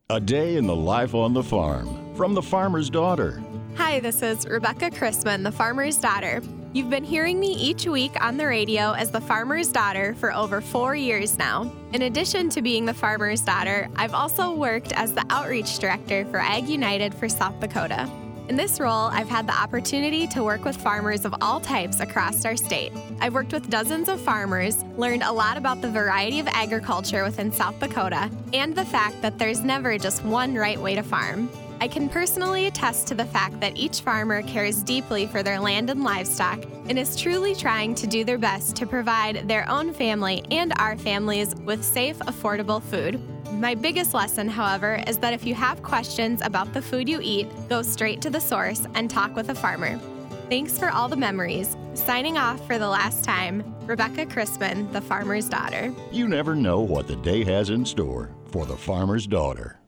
A day in the life on the farm from the farmer's daughter. Hi, this is Rebecca Chrisman, the farmer's daughter. You've been hearing me each week on the radio as the farmer's daughter for over 4 years now. In addition to being the farmer's daughter, I've also worked as the outreach director for Ag United for South Dakota. In this role, I've had the opportunity to work with farmers of all types across our state. I've worked with dozens of farmers, learned a lot about the variety of agriculture within South Dakota, and the fact that there's never just one right way to farm. I can personally attest to the fact that each farmer cares deeply for their land and livestock and is truly trying to do their best to provide their own family and our families with safe, affordable food. My biggest lesson, however, is that if you have questions about the food you eat, go straight to the source and talk with a farmer. Thanks for all the memories. Signing off for the last time, Rebecca Chrisman, the farmer's daughter. You never know what the day has in store for the farmer's daughter.